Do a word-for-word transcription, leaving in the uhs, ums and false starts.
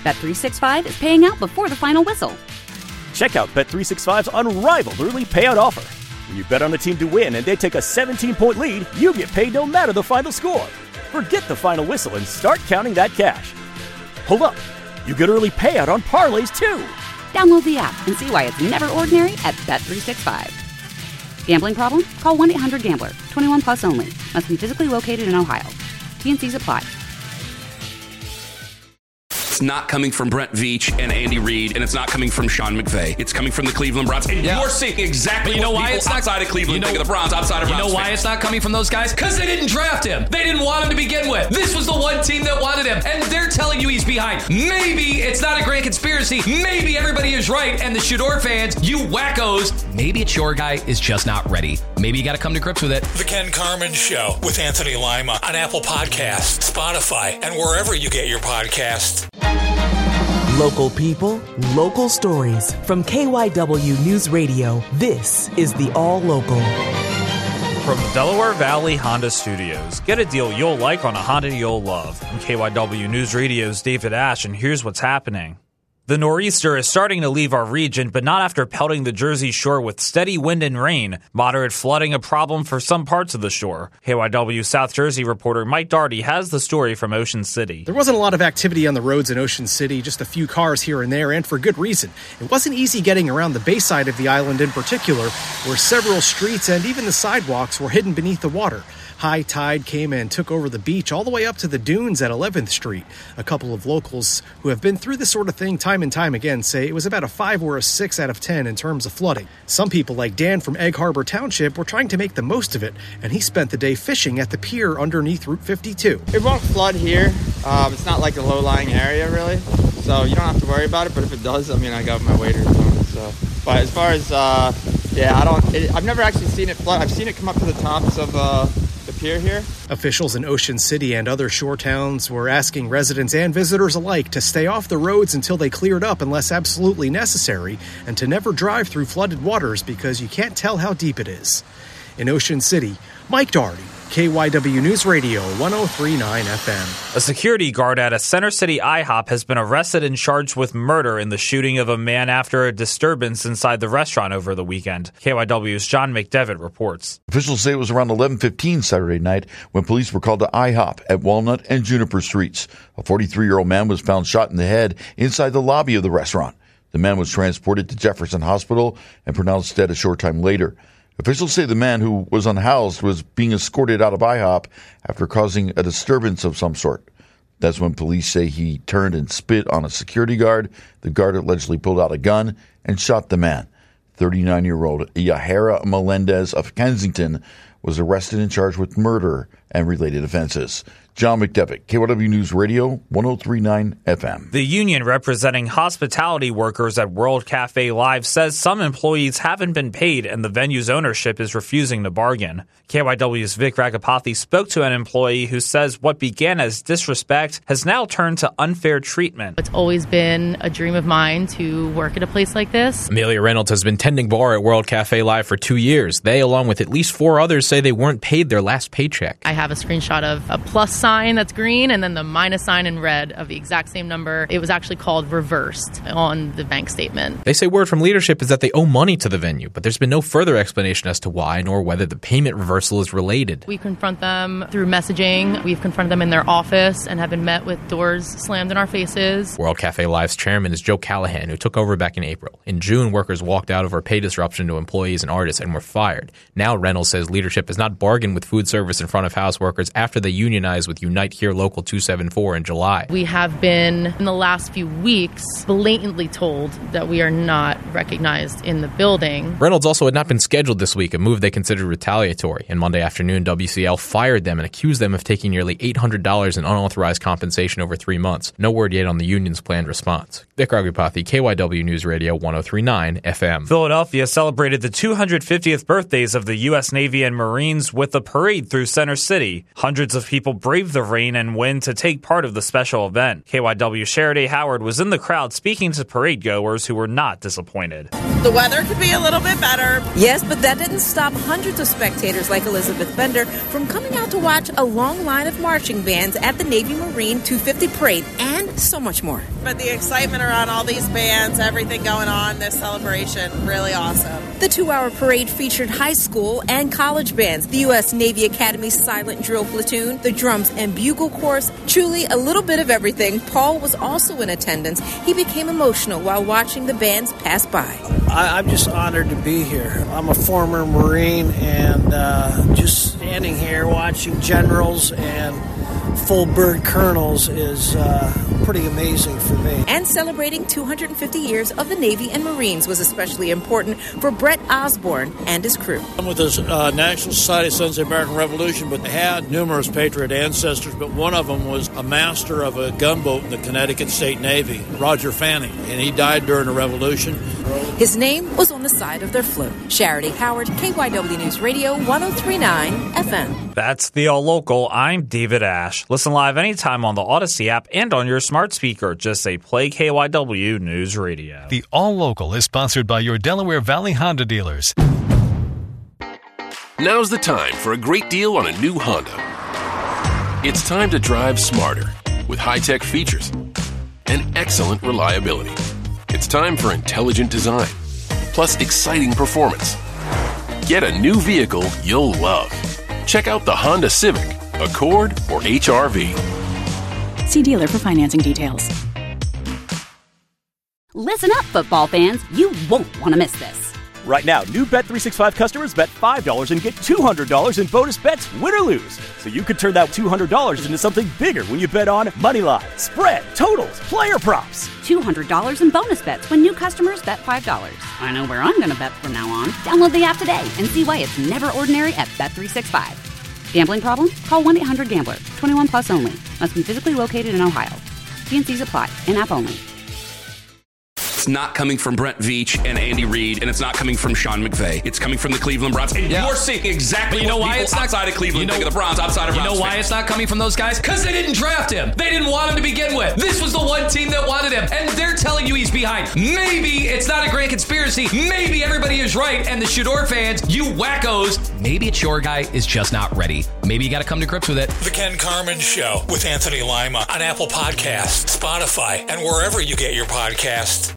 Bet three sixty-five is paying out before the final whistle. Check out Bet three sixty-five's unrivaled early payout offer. When you bet on a team to win and they take a seventeen-point lead, you get paid no matter the final score. Forget the final whistle and start counting that cash. Hold up. You get early payout on parlays, too. Download the app and see why it's never ordinary at Bet three sixty-five. Gambling problem? Call one eight hundred gambler. twenty-one plus only. Must be physically located in Ohio. T and C's apply. It's not coming from Brent Veach and Andy Reid, and it's not coming from Sean McVay. It's coming from the Cleveland Browns. And yeah. you're seeing exactly you know what why people it's not, outside of Cleveland you know, think of the Browns, outside of You Browns know why fans. it's not coming from those guys? Because they didn't draft him. They didn't want him to begin with. This was the one team that wanted him, and they're telling you he's behind. Maybe it's not a grand conspiracy. Maybe everybody is right, and the Shador fans, you wackos, maybe it's your guy is just not ready. Maybe you got to come to grips with it. The Ken Carman Show with Anthony Lima on Apple Podcasts, Spotify, and wherever you get your podcasts. Local people, local stories. From K Y W News Radio, this is the All Local. From Delaware Valley Honda Studios, get a deal you'll like on a Honda you'll love. From K Y W News Radio's David Ash, and here's what's happening. The nor'easter is starting to leave our region, but not after pelting the Jersey Shore with steady wind and rain. Moderate flooding a problem for some parts of the shore. K Y W South Jersey reporter Mike Daugherty has the story from Ocean City. There wasn't a lot of activity on the roads in Ocean City, just a few cars here and there, and for good reason. It wasn't easy getting around the bay side of the island in particular, where several streets and even the sidewalks were hidden beneath the water. High tide came and took over the beach all the way up to the dunes at eleventh Street. A couple of locals who have been through this sort of thing time and time again say it was about a five or a six out of ten in terms of flooding. Some people, like Dan from Egg Harbor Township, were trying to make the most of it, and he spent the day fishing at the pier underneath Route fifty-two. It won't flood here. Um, it's not like a low-lying area, really, so you don't have to worry about it, but if it does, I mean, I got my waders on it, so. But as far as, uh, yeah, I don't, it, I've never actually seen it flood. I've seen it come up to the tops of, uh, the pier here. Officials in Ocean City and other shore towns were asking residents and visitors alike to stay off the roads until they cleared up unless absolutely necessary, and to never drive through flooded waters because you can't tell how deep it is. In Ocean City, Mike Daugherty, K Y W News Radio, one oh three point nine F M. A security guard at a Center City IHOP has been arrested and charged with murder in the shooting of a man after a disturbance inside the restaurant over the weekend. K Y W's John McDevitt reports. Officials say it was around eleven fifteen Saturday night when police were called to IHOP at Walnut and Juniper Streets. A forty-three-year-old man was found shot in the head inside the lobby of the restaurant. The man was transported to Jefferson Hospital and pronounced dead a short time later. Officials say the man, who was unhoused, was being escorted out of IHOP after causing a disturbance of some sort. That's when police say he turned and spit on a security guard. The guard allegedly pulled out a gun and shot the man. thirty-nine-year-old Yahara Melendez of Kensington was arrested and charged with murder and related offenses. John McDevitt, K Y W News Radio, one oh three point nine F M. The union representing hospitality workers at World Cafe Live says some employees haven't been paid and the venue's ownership is refusing to bargain. K Y W's Vic Ragapathy spoke to an employee who says what began as disrespect has now turned to unfair treatment. It's always been a dream of mine to work at a place like this. Amelia Reynolds has been tending bar at World Cafe Live for two years. They, along with at least four others, say they weren't paid their last paycheck. I have a screenshot of a plus sign that's green and then the minus sign in red of the exact same number. It was actually called reversed on the bank statement. They say word from leadership is that they owe money to the venue, but there's been no further explanation as to why nor whether the payment reversal is related. We confront them through messaging. We've confronted them in their office and have been met with doors slammed in our faces. World Cafe Live's chairman is Joe Callahan, who took over back in April. In June, workers walked out over pay disruption to employees and artists and were fired. Now Reynolds says leadership has not bargained with food service and front of house workers after they unionized with Unite Here Local two seventy-four in July. We have been, in the last few weeks, blatantly told that we are not recognized in the building. Reynolds also had not been scheduled this week, a move they considered retaliatory. And Monday afternoon, W C L fired them and accused them of taking nearly eight hundred dollars in unauthorized compensation over three months. No word yet on the union's planned response. Vic Ragapathy, K Y W News Radio, one oh three point nine F M. Philadelphia celebrated the two hundred fiftieth birthdays of the U S Navy and Marines with a parade through Center City. Hundreds of people braved braved the rain and wind to take part of the special event. K Y W Charity Howard was in the crowd speaking to parade goers who were not disappointed. The weather could be a little bit better. Yes, but that didn't stop hundreds of spectators like Elizabeth Bender from coming out to watch a long line of marching bands at the Navy Marine two fifty parade and so much more. But the excitement around all these bands, everything going on, this celebration, really awesome. The two-hour parade featured high school and college bands, the U S Navy Academy Silent Drill Platoon, the Drums and Bugle Chorus, truly a little bit of everything. Paul was also in attendance. He became emotional while watching the bands pass by. I, I'm just honored to be here. I'm a former Marine, and uh, just standing here watching generals and full bird colonels is uh, pretty amazing for me. And celebrating two hundred fifty years of the Navy and Marines was especially important for Brett Osborne and his crew. I'm with the uh, National Society of Sons of the American Revolution, but they had numerous patriot ancestors, but one of them was a master of a gunboat in the Connecticut State Navy, Roger Fanning, and he died during the Revolution. His name was on the side of their float. Charity Howard, K Y W News Radio, one oh three point nine F M. That's the All Local. I'm David Ash. Listen live anytime on the Odyssey app and on your smart speaker. Just say play K Y W News Radio. The All Local is sponsored by your Delaware Valley Honda dealers. Now's the time for a great deal on a new Honda. It's time to drive smarter with high-tech features and excellent reliability. It's time for intelligent design, plus exciting performance. Get a new vehicle you'll love. Check out the Honda Civic, Accord, or H R V. See dealer for financing details. Listen up, football fans. You won't want to miss this. Right now, new Bet three sixty-five customers bet five dollars and get two hundred dollars in bonus bets, win or lose. So you could turn that two hundred dollars into something bigger when you bet on money line, spread, totals, player props. two hundred dollars in bonus bets when new customers bet five dollars. I know where I'm going to bet from now on. Download the app today and see why it's never ordinary at Bet three sixty-five. Gambling problem? Call one eight hundred gambler. twenty-one plus only. Must be physically located in Ohio. T and C's apply. In-app only. It's not coming from Brent Veach and Andy Reid, and it's not coming from Sean McVay. It's coming from the Cleveland Browns. And yeah. You're seeing exactly but you know what why people it's not, outside of Cleveland you know, think of the Browns, outside of You Browns know why fans. it's not coming from those guys? Because they didn't draft him. They didn't want him to begin with. This was the one team that wanted him, and they're telling you he's behind. Maybe it's not a grand conspiracy. Maybe everybody is right, and the Shador fans, you wackos, maybe it's your guy is just not ready. Maybe you got to come to grips with it. The Ken Carman Show with Anthony Lima on Apple Podcasts, Spotify, and wherever you get your podcasts.